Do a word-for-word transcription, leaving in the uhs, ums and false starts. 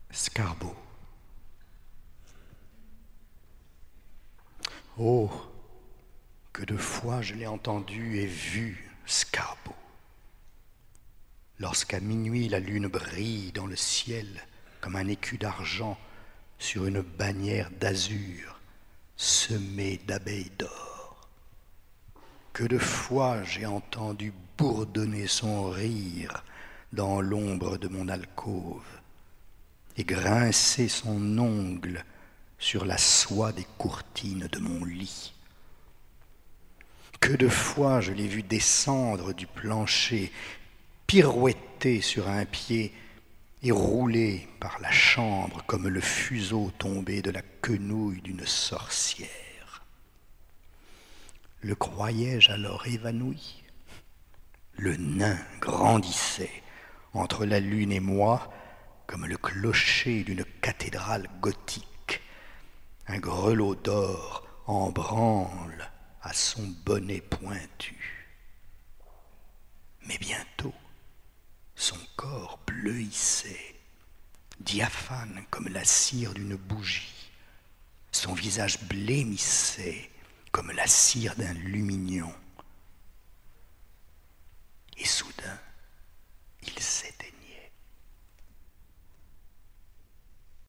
Scarbo. Oh, que de fois je l'ai entendu et vu, Scarbo. Lorsqu'à minuit la lune brille dans le ciel comme un écu d'argent sur une bannière d'azur semée d'abeilles d'or. Que de fois j'ai entendu bourdonner son rire dans l'ombre de mon alcôve et grincer son ongle sur la soie des courtines de mon lit. Que de fois je l'ai vu descendre du plancher, pirouetter sur un pied et rouler par la chambre comme le fuseau tombé de la quenouille d'une sorcière. Le croyais-je alors évanoui? Le nain grandissait entre la lune et moi comme le clocher d'une cathédrale gothique. Un grelot d'or en branle à son bonnet pointu. Mais bientôt, son corps bleuissait, diaphane comme la cire d'une bougie. Son visage blêmissait comme la cire d'un lumignon.